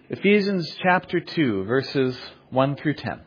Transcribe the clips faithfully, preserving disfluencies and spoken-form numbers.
Ephesians chapter two, verses one through ten.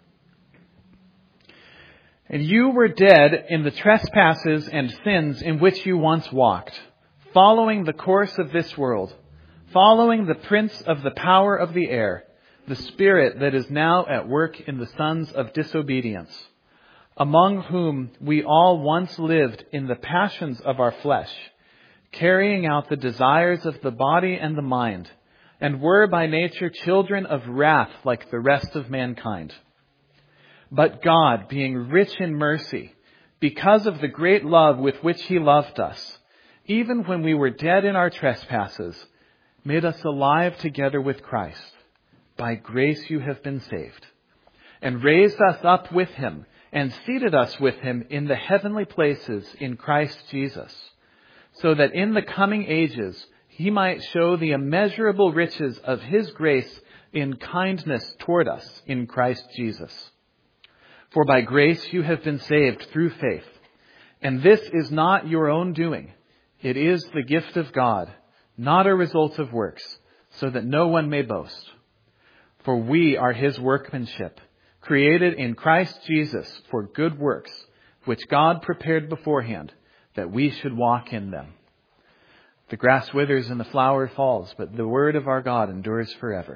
And you were dead in the trespasses and sins in which you once walked, following the course of this world, following the prince of the power of the air, the spirit that is now at work in the sons of disobedience, among whom we all once lived in the passions of our flesh, carrying out the desires of the body and the mind, and were by nature children of wrath like the rest of mankind. But God, being rich in mercy, because of the great love with which He loved us, even when we were dead in our trespasses, made us alive together with Christ. By grace you have been saved, and raised us up with Him, and seated us with Him in the heavenly places in Christ Jesus, so that in the coming ages He might show the immeasurable riches of His grace in kindness toward us in Christ Jesus. For by grace you have been saved through faith, and this is not your own doing. It is the gift of God, not a result of works, so that no one may boast. For we are His workmanship, created in Christ Jesus for good works, which God prepared beforehand, that we should walk in them. The grass withers and the flower falls, but the word of our God endures forever.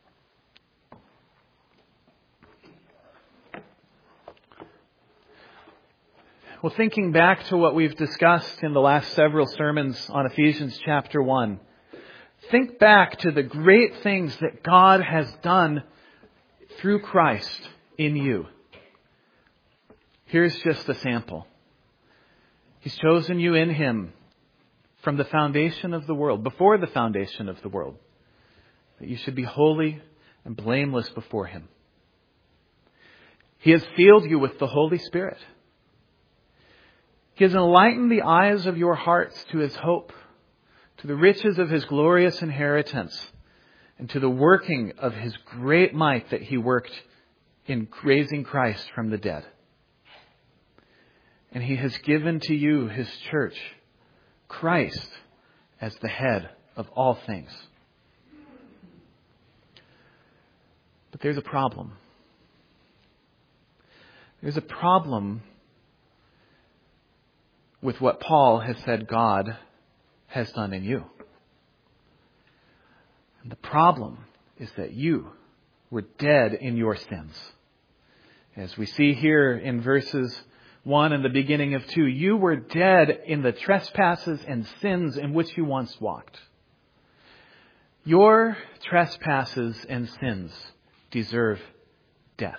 Well, thinking back to what we've discussed in the last several sermons on Ephesians chapter one, think back to the great things that God has done through Christ in you. Here's just a sample. He's chosen you in Him from the foundation of the world, before the foundation of the world, that you should be holy and blameless before Him. He has filled you with the Holy Spirit. He has enlightened the eyes of your hearts to His hope, to the riches of His glorious inheritance, and to the working of His great might that He worked in raising Christ from the dead. And He has given to you His church, Christ, as the head of all things. But there's a problem. There's a problem with what Paul has said God has done in you. And the problem is that you were dead in your sins. As we see here in verses one and the beginning of two, you were dead in the trespasses and sins in which you once walked. Your trespasses and sins deserve death.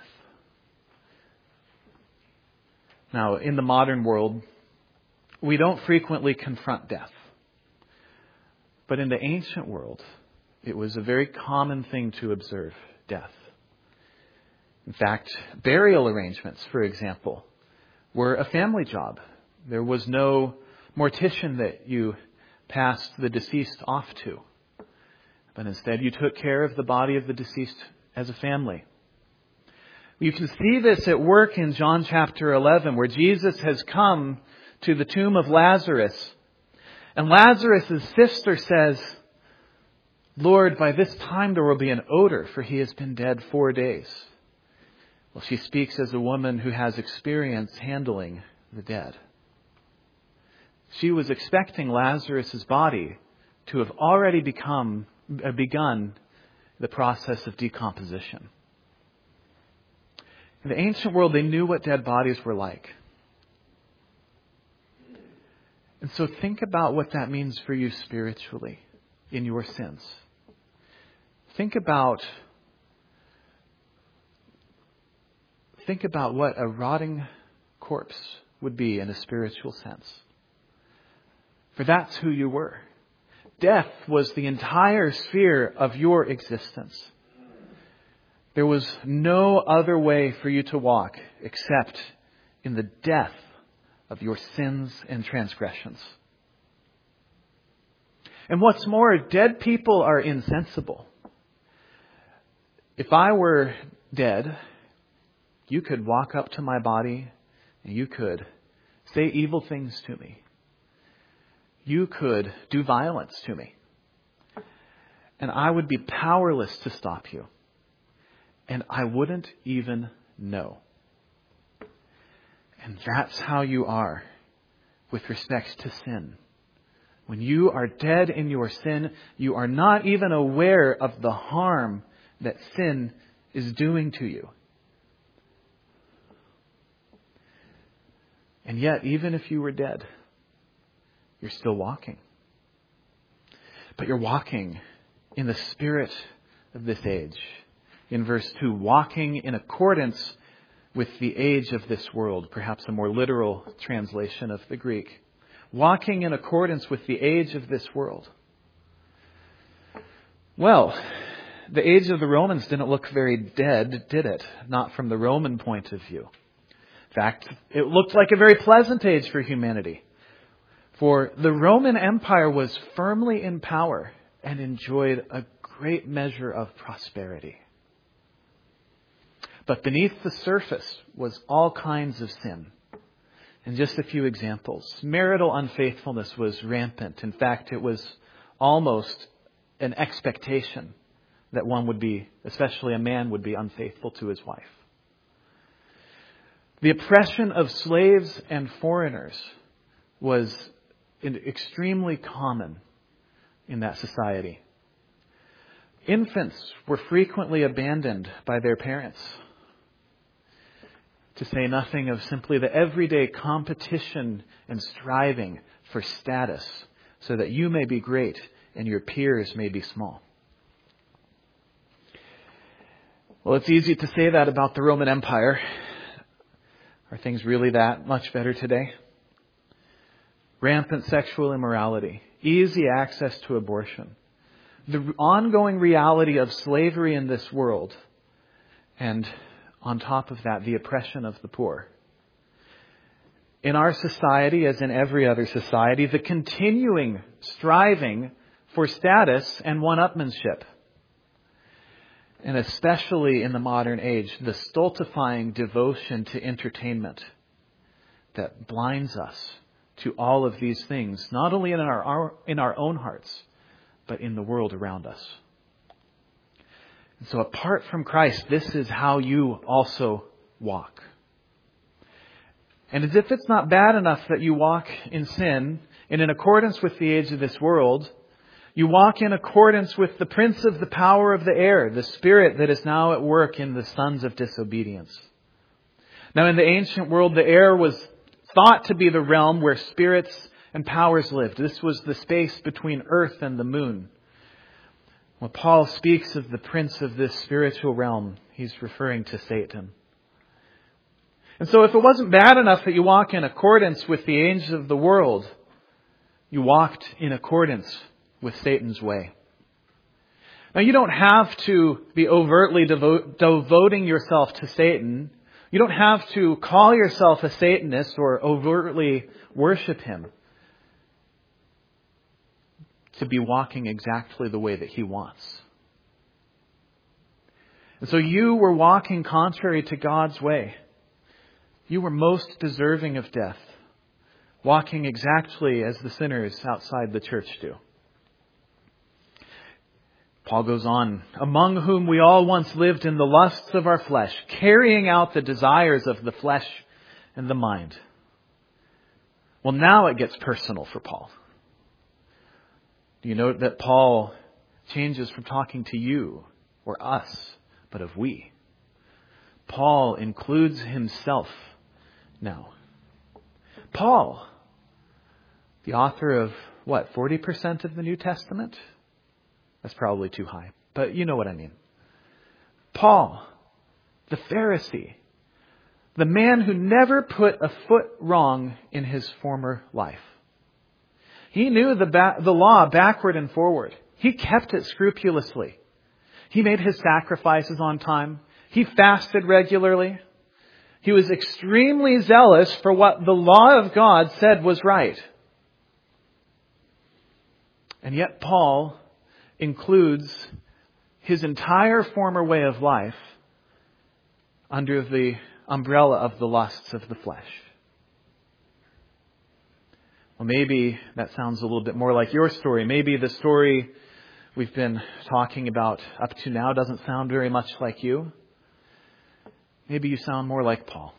Now, in the modern world, we don't frequently confront death. But in the ancient world, it was a very common thing to observe death. In fact, burial arrangements, for example, were a family job. There was no mortician that you passed the deceased off to. But instead, you took care of the body of the deceased as a family. You can see this at work in John chapter eleven, where Jesus has come to the tomb of Lazarus. And Lazarus' sister says, "Lord, by this time there will be an odor, for he has been dead four days." Well, she speaks as a woman who has experience handling the dead. She was expecting Lazarus' body to have already become uh, begun the process of decomposition. In the ancient world, they knew what dead bodies were like. And so think about what that means for you spiritually in your sins. Think about think about what a rotting corpse would be in a spiritual sense. For that's who you were. Death was the entire sphere of your existence. There was no other way for you to walk except in the death of your sins and transgressions. And what's more, dead people are insensible. If I were dead, you could walk up to my body and you could say evil things to me. You could do violence to me. and I would be powerless to stop you. And I wouldn't even know. And that's how you are with respect to sin. When you are dead in your sin, you are not even aware of the harm that sin is doing to you. And yet, even if you were dead, you're still walking. But you're walking in the spirit of this age. In verse two, walking in accordance with the age of this world, perhaps a more literal translation of the Greek. Walking in accordance with the age of this world. Well, the age of the Romans didn't look very dead, did it? Not from the Roman point of view. In fact, it looked like a very pleasant age for humanity. For the Roman Empire was firmly in power and enjoyed a great measure of prosperity. But beneath the surface was all kinds of sin. And just a few examples. Marital unfaithfulness was rampant. In fact, it was almost an expectation that one would be, especially a man, would be unfaithful to his wife. The oppression of slaves and foreigners was extremely common in that society. Infants were frequently abandoned by their parents. To say nothing of simply the everyday competition and striving for status so that you may be great and your peers may be small. Well, it's easy to say that about the Roman Empire. Are things really that much better today? Rampant sexual immorality, easy access to abortion, the ongoing reality of slavery in this world, and on top of that, the oppression of the poor. In our society, as in every other society, the continuing striving for status and one-upmanship. And especially in the modern age, the stultifying devotion to entertainment that blinds us to all of these things, not only in our, our in our own hearts, but in the world around us. And so apart from Christ, this is how you also walk. And as if it's not bad enough that you walk in sin and in accordance with the age of this world, you walk in accordance with the prince of the power of the air, the spirit that is now at work in the sons of disobedience. Now in the ancient world, the air was thought to be the realm where spirits and powers lived. This was the space between earth and the moon. When Paul speaks of the prince of this spiritual realm, he's referring to Satan. And so if it wasn't bad enough that you walk in accordance with the age of the world, you walked in accordance with Satan's way. Now you don't have to be overtly devo- devoting yourself to Satan. You don't have to call yourself a Satanist or overtly worship him to be walking exactly the way that he wants. And so you were walking contrary to God's way. You were most deserving of death, walking exactly as the sinners outside the church do. Paul goes on, among whom we all once lived in the lusts of our flesh, carrying out the desires of the flesh and the mind. Well, now it gets personal for Paul. Do you note that Paul changes from talking to you or us, but of we? Paul includes himself now. Paul, the author of what, forty percent of the New Testament? That's probably too high, but you know what I mean. Paul, the Pharisee, the man who never put a foot wrong in his former life. He knew the ba- the law backward and forward. He kept it scrupulously. He made his sacrifices on time. He fasted regularly. He was extremely zealous for what the law of God said was right. And yet Paul includes his entire former way of life under the umbrella of the lusts of the flesh. Well, maybe that sounds a little bit more like your story. Maybe the story we've been talking about up to now doesn't sound very much like you, maybe you sound more like Paul.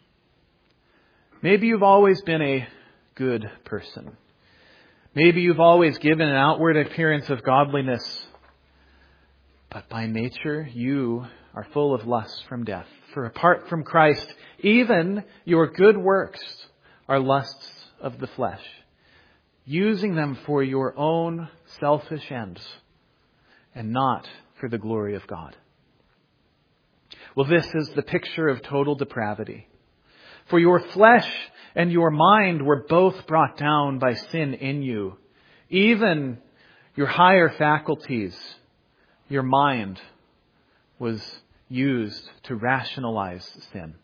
Maybe you've always been a good person. Maybe you've always given an outward appearance of godliness, but by nature you are full of lust from death. For apart from Christ, even your good works are lusts of the flesh, using them for your own selfish ends and not for the glory of God. Well, this is the picture of total depravity. For your flesh and your mind were both brought down by sin in you. Even your higher faculties, your mind, was used to rationalize sin.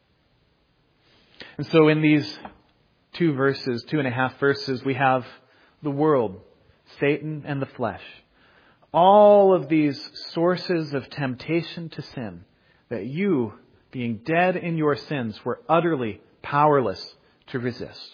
And so in these two verses, two and a half verses, we have the world, Satan, and the flesh. All of these sources of temptation to sin that you, being dead in your sins, were utterly powerless to resist.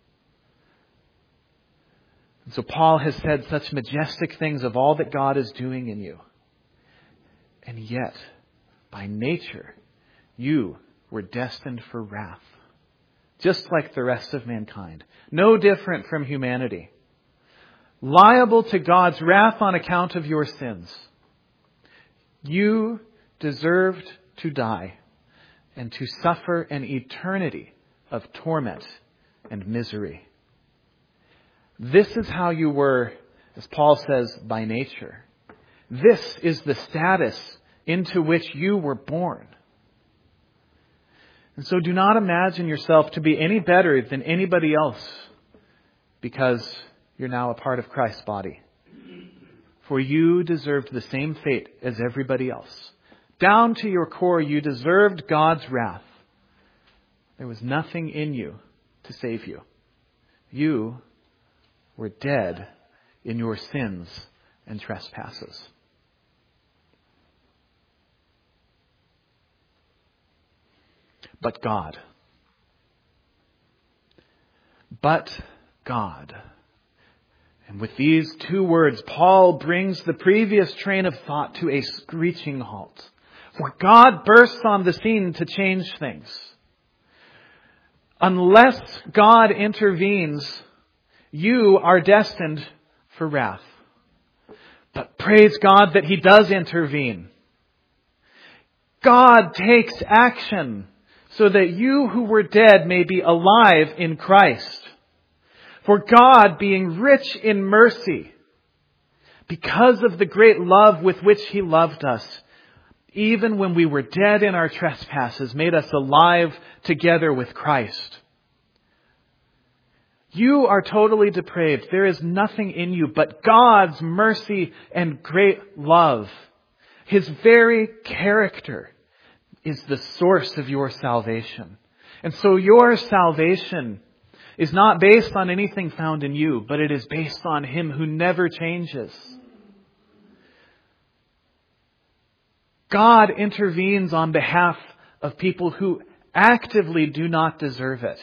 And so Paul has said such majestic things of all that God is doing in you. And yet, by nature, you were destined for wrath, just like the rest of mankind. No different from humanity. Liable to God's wrath on account of your sins. You deserved to die and to suffer an eternity of torment and misery. This is how you were, as Paul says, by nature. This is the status into which you were born. And so do not imagine yourself to be any better than anybody else because you're now a part of Christ's body. For you deserved the same fate as everybody else. Down to your core, you deserved God's wrath. There was nothing in you to save you. You were dead in your sins and trespasses. But God. But God. And with these two words, Paul brings the previous train of thought to a screeching halt. For God bursts on the scene to change things. Unless God intervenes, you are destined for wrath. But praise God that He does intervene. God takes action so that you who were dead may be alive in Christ. For God, being rich in mercy, because of the great love with which He loved us, even when we were dead in our trespasses, made us alive together with Christ. You are totally depraved. There is nothing in you but God's mercy and great love. His very character is the source of your salvation. And so your salvation is not based on anything found in you, but it is based on Him who never changes. God intervenes on behalf of people who actively do not deserve it.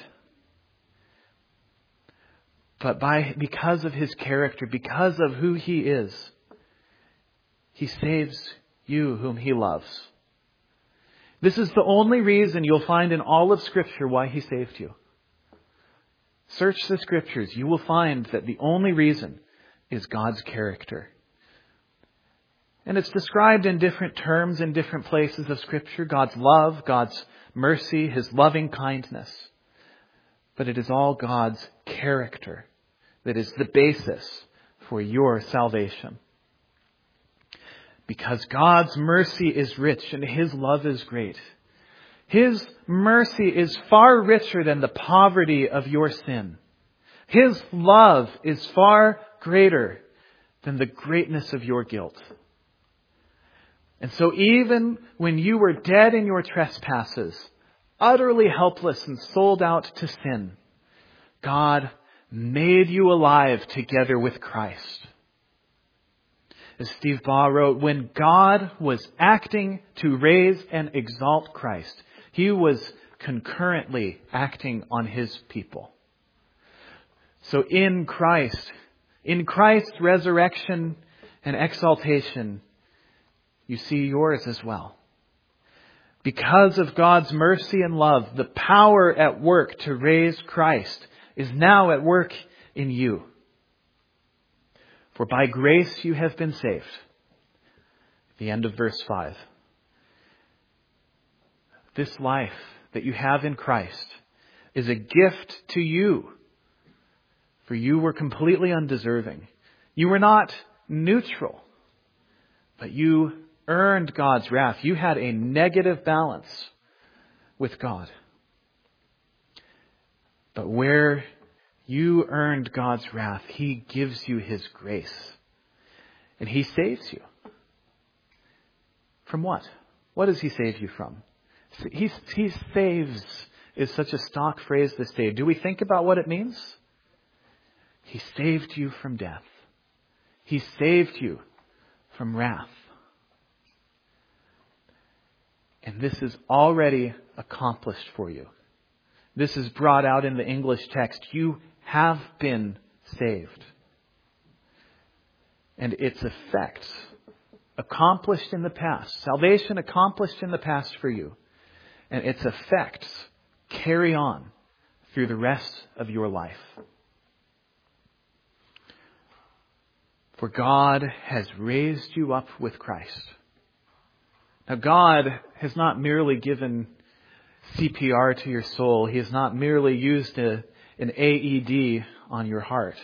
But by because of His character, because of who He is, He saves you whom He loves. This is the only reason you'll find in all of Scripture why He saved you. Search the Scriptures. You will find that the only reason is God's character. And it's described in different terms in different places of Scripture. God's love, God's mercy, His loving kindness. But it is all God's character that is the basis for your salvation. Because God's mercy is rich and His love is great. His mercy is far richer than the poverty of your sin. His love is far greater than the greatness of your guilt. And so even when you were dead in your trespasses, utterly helpless and sold out to sin, God made you alive together with Christ. As Steve Baugh wrote, when God was acting to raise and exalt Christ, He was concurrently acting on His people. So in Christ, in Christ's resurrection and exaltation, you see yours as well. Because of God's mercy and love, the power at work to raise Christ is now at work in you. For by grace you have been saved. The end of verse five. This life that you have in Christ is a gift to you. For you were completely undeserving. You were not neutral, but you earned God's wrath. You had a negative balance with God. But where you earned God's wrath, He gives you His grace. And He saves you. From what? What does He save you from? He, he saves is such a stock phrase this day. Do we think about what it means? He saved you from death. He saved you from wrath. And this is already accomplished for you. This is brought out in the English text. You have been saved. And its effects accomplished in the past. Salvation accomplished in the past for you. And its effects carry on through the rest of your life. For God has raised you up with Christ. Now, God has not merely given C P R to your soul. He has not merely used a, an A E D on your heart.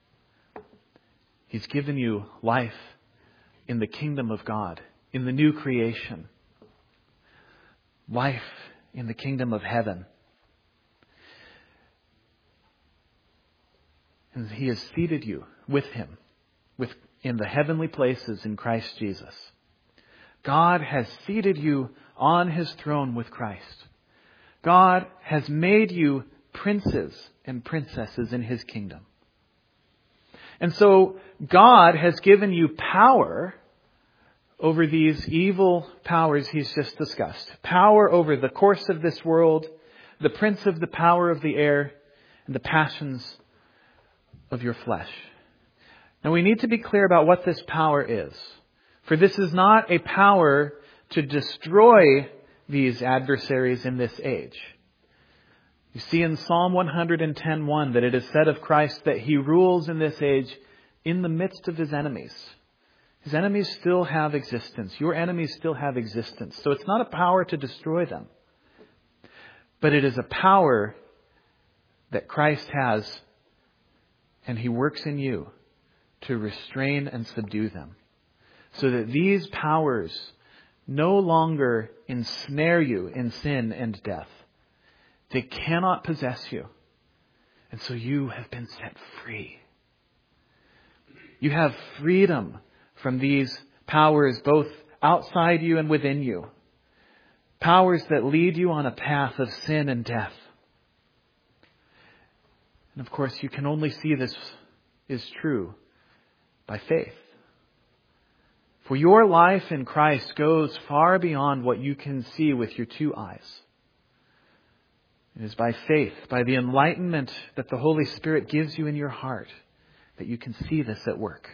He's given you life in the kingdom of God, in the new creation. Life in the kingdom of heaven. And He has seated you with Him, with in the heavenly places in Christ Jesus. God has seated you on His throne with Christ. God has made you princes and princesses in His kingdom. And so God has given you power over these evil powers He's just discussed. Power over the course of this world, the prince of the power of the air, and the passions of your flesh. Now we need to be clear about what this power is. For this is not a power to destroy these adversaries in this age. You see in Psalm one ten one that it is said of Christ that He rules in this age in the midst of His enemies. His enemies still have existence. Your enemies still have existence. So it's not a power to destroy them. But it is a power that Christ has, and He works in you to restrain and subdue them. So that these powers no longer ensnare you in sin and death. They cannot possess you. And so you have been set free. You have freedom from these powers both outside you and within you. Powers that lead you on a path of sin and death. And of course, you can only see this is true by faith. For your life in Christ goes far beyond what you can see with your two eyes. It is by faith, by the enlightenment that the Holy Spirit gives you in your heart, that you can see this at work.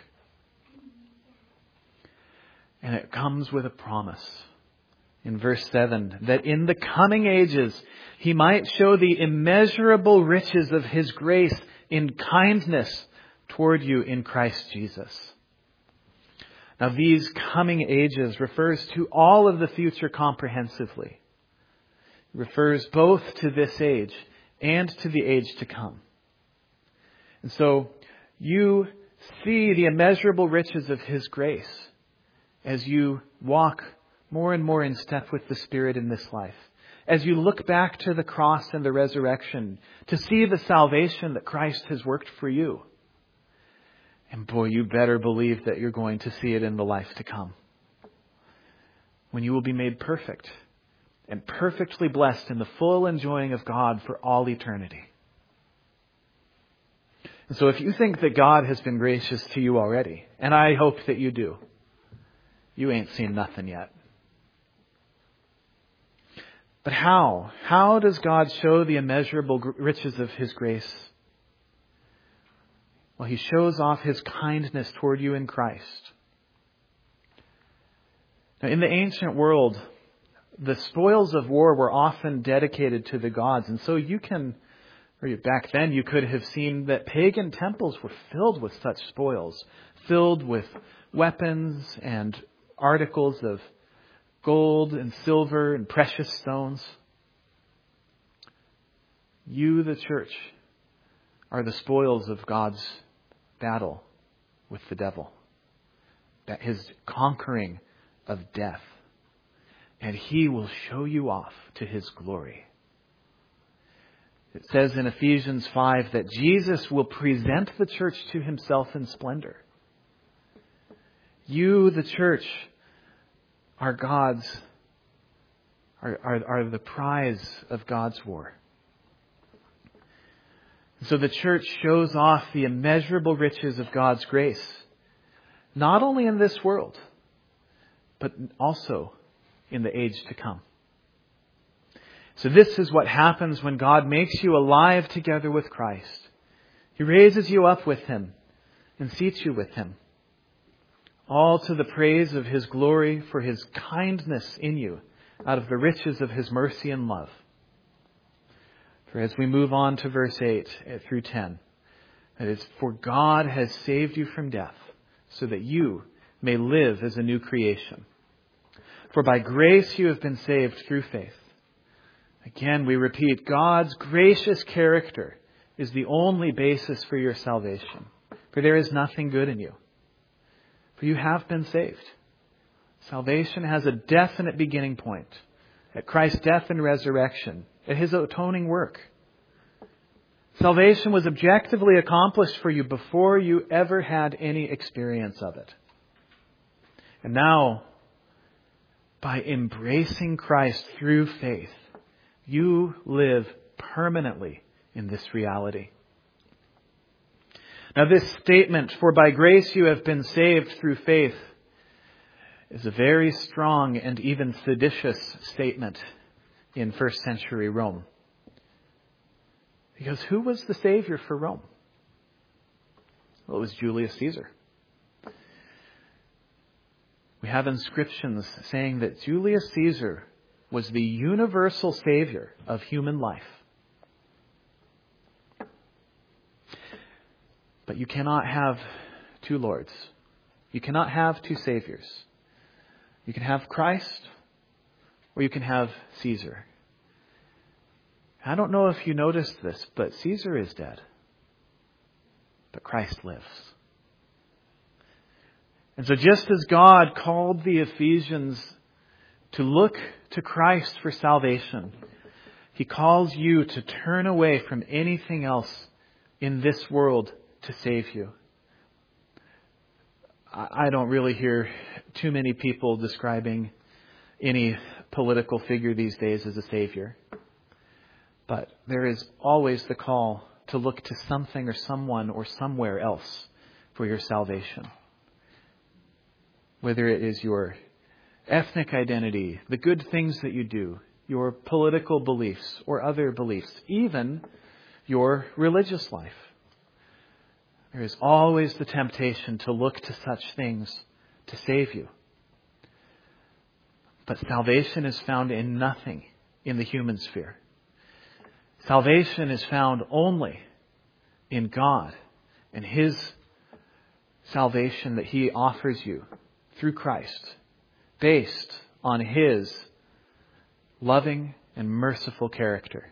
And it comes with a promise in verse seven, that in the coming ages He might show the immeasurable riches of His grace in kindness toward you in Christ Jesus. Now, these coming ages refers to all of the future comprehensively. It refers both to this age and to the age to come. And so you see the immeasurable riches of His grace as you walk more and more in step with the Spirit in this life. As you look back to the cross and the resurrection to see the salvation that Christ has worked for you. And boy, you better believe that you're going to see it in the life to come. When you will be made perfect and perfectly blessed in the full enjoying of God for all eternity. And so if you think that God has been gracious to you already, and I hope that you do, you ain't seen nothing yet. But how? How does God show the immeasurable riches of His grace? Well, He shows off His kindness toward you in Christ. Now, in the ancient world, the spoils of war were often dedicated to the gods. And so you can, or back then you could have seen that pagan temples were filled with such spoils, filled with weapons and articles of gold and silver and precious stones. You, the church, are the spoils of God's battle with the devil, that his conquering of death. And he will show you off to his glory. It says in Ephesians five that Jesus will present the church to himself in splendor. You, the church, are God's, are, are, are the prize of God's war. So the church shows off the immeasurable riches of God's grace, not only in this world, but also in the age to come. So this is what happens when God makes you alive together with Christ. He raises you up with him and seats you with him, all to the praise of his glory for his kindness in you out of the riches of his mercy and love. For as we move on to verse eight through ten, it is, for God has saved you from death so that you may live as a new creation. For by grace you have been saved through faith. Again, we repeat, God's gracious character is the only basis for your salvation. For there is nothing good in you. For you have been saved. Salvation has a definite beginning point at Christ's death and resurrection, at his atoning work. Salvation was objectively accomplished for you before you ever had any experience of it. And now, by embracing Christ through faith, you live permanently in this reality. Now, this statement, for by grace you have been saved through faith, is a very strong and even seditious statement in first century Rome. Because who was the Savior for Rome? Well, it was Julius Caesar. We have inscriptions saying that Julius Caesar was the universal savior of human life. But you cannot have two lords. You cannot have two saviors. You can have Christ or you can have Caesar. I don't know if you noticed this, but Caesar is dead. But Christ lives. And so just as God called the Ephesians to look to Christ for salvation, he calls you to turn away from anything else in this world to save you. I don't really hear too many people describing any political figure these days as a savior. But there is always the call to look to something or someone or somewhere else for your salvation. Whether it is your ethnic identity, the good things that you do, your political beliefs or other beliefs, even your religious life. There is always the temptation to look to such things to save you. But salvation is found in nothing in the human sphere. Salvation is found only in God and his salvation that he offers you through Christ, based on his loving and merciful character.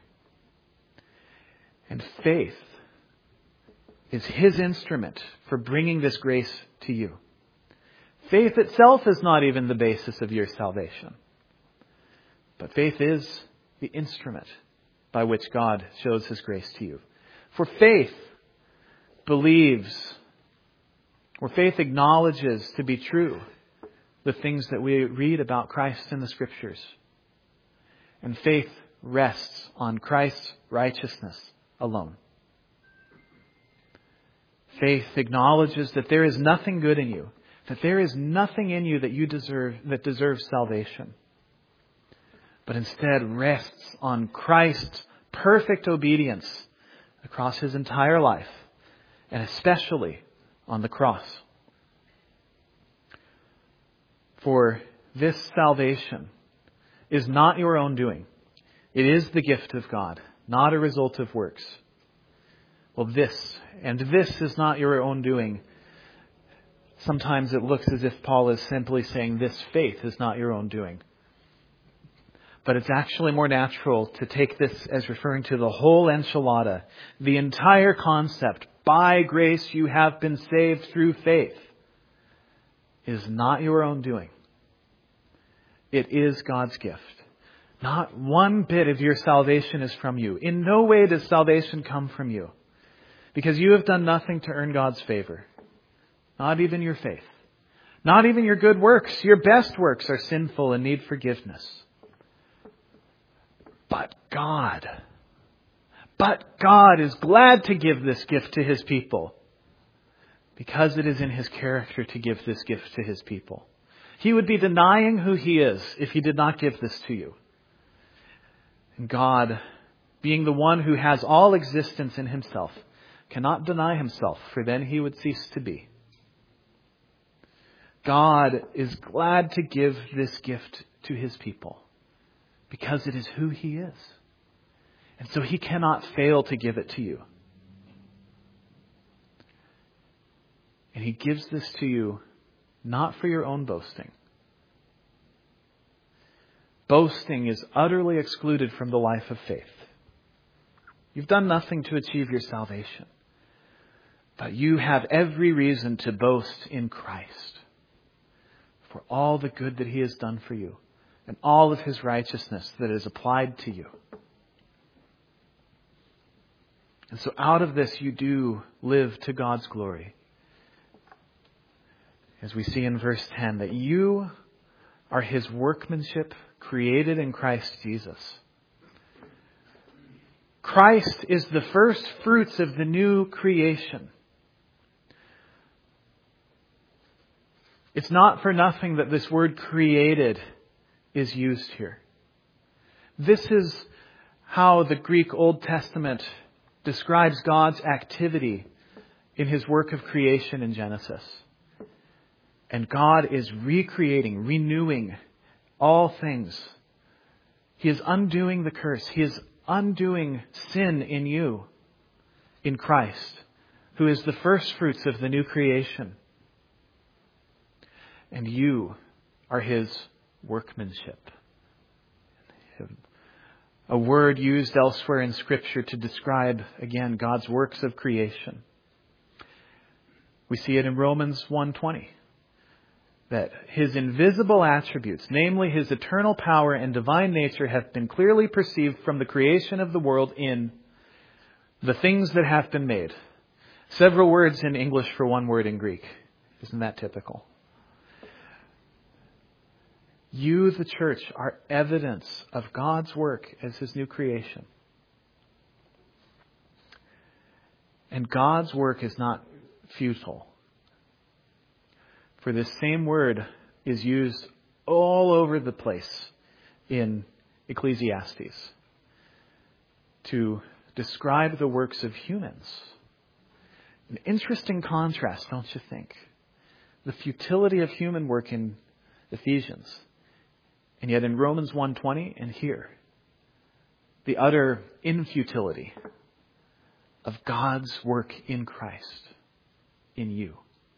And faith is his instrument for bringing this grace to you. Faith itself is not even the basis of your salvation. But faith is the instrument by which God shows his grace to you. For faith believes, or faith acknowledges to be true the things that we read about Christ in the Scriptures. And faith rests on Christ's righteousness alone. Faith acknowledges that there is nothing good in you, that there is nothing in you that you deserve, that deserves salvation, but instead rests on Christ's perfect obedience across his entire life, and especially on the cross. For this salvation is not your own doing. It is the gift of God, not a result of works. Well, this, and this is not your own doing. Sometimes it looks as if Paul is simply saying this faith is not your own doing. But it's actually more natural to take this as referring to the whole enchilada, the entire concept. By grace you have been saved through faith. Is not your own doing. It is God's gift. Not one bit of your salvation is from you. In no way does salvation come from you. Because you have done nothing to earn God's favor. Not even your faith. Not even your good works. Your best works are sinful and need forgiveness. But God, but God is glad to give this gift to His people because it is in His character to give this gift to His people. He would be denying who He is if He did not give this to you. And God, being the one who has all existence in Himself, cannot deny Himself, for then He would cease to be. God is glad to give this gift to His people. Because it is who He is. And so He cannot fail to give it to you. And He gives this to you not for your own boasting. Boasting is utterly excluded from the life of faith. You've done nothing to achieve your salvation. But you have every reason to boast in Christ for all the good that He has done for you. And all of His righteousness that is applied to you. And so out of this you do live to God's glory. As we see in verse ten, that you are His workmanship created in Christ Jesus. Christ is the first fruits of the new creation. It's not for nothing that this word created is used here. This is how the Greek Old Testament describes God's activity in His work of creation in Genesis. And God is recreating, renewing all things. He is undoing the curse. He is undoing sin in you, in Christ, who is the first fruits of the new creation. And you are His workmanship. A word used elsewhere in Scripture to describe, again, God's works of creation. We see it in Romans one twenty. That His invisible attributes, namely His eternal power and divine nature, have been clearly perceived from the creation of the world in the things that have been made. Several words in English for one word in Greek. Isn't that typical? You, the church, are evidence of God's work as His new creation. And God's work is not futile. For this same word is used all over the place in Ecclesiastes to describe the works of humans. An interesting contrast, don't you think? The futility of human work in Ephesians. And yet in Romans one twenty and here, the utter infutility of God's work in Christ, in you.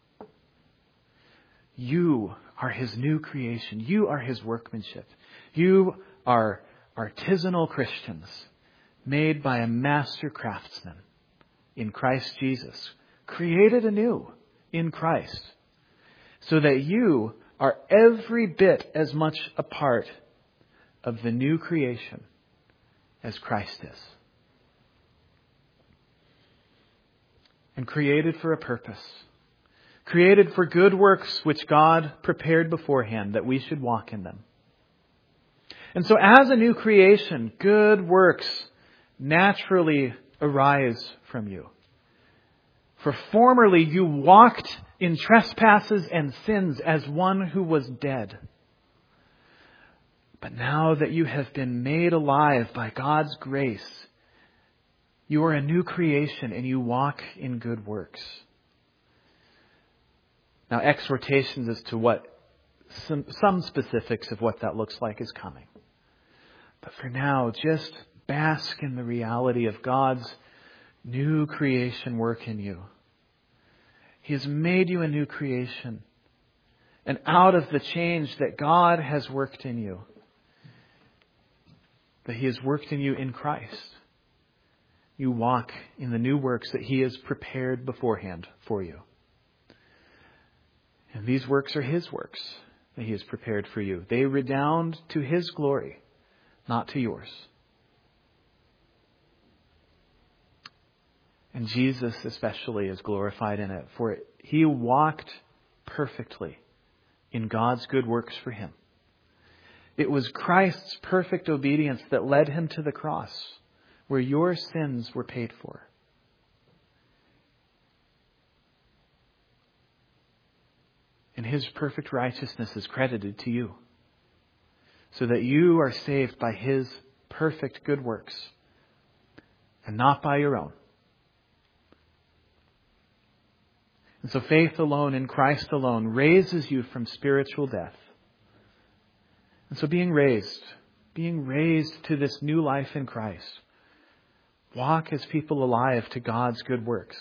You are His new creation. You are His workmanship. You are artisanal Christians made by a master craftsman in Christ Jesus, created anew in Christ, so that you are every bit as much a part of the new creation as Christ is. And created for a purpose. Created for good works which God prepared beforehand that we should walk in them. And so as a new creation, good works naturally arise from you. For formerly you walked in trespasses and sins as one who was dead. But now that you have been made alive by God's grace, you are a new creation and you walk in good works. Now, exhortations as to what some, some specifics of what that looks like is coming. But for now, just bask in the reality of God's new creation work in you. He has made you a new creation. And out of the change that God has worked in you, that He has worked in you in Christ, you walk in the new works that He has prepared beforehand for you. And these works are His works that He has prepared for you. They redound to His glory, not to yours. And Jesus especially is glorified in it, for He walked perfectly in God's good works for Him. It was Christ's perfect obedience that led Him to the cross, where your sins were paid for. And His perfect righteousness is credited to you, so that you are saved by His perfect good works, and not by your own. And so faith alone in Christ alone raises you from spiritual death. And so being raised, being raised to this new life in Christ, walk as people alive to God's good works.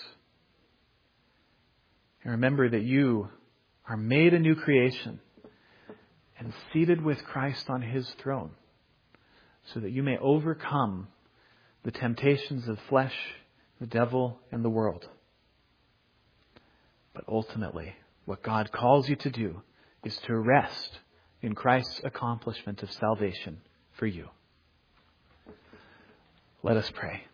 And remember that you are made a new creation and seated with Christ on His throne, so that you may overcome the temptations of flesh, the devil, and the world. But ultimately, what God calls you to do is to rest in Christ's accomplishment of salvation for you. Let us pray.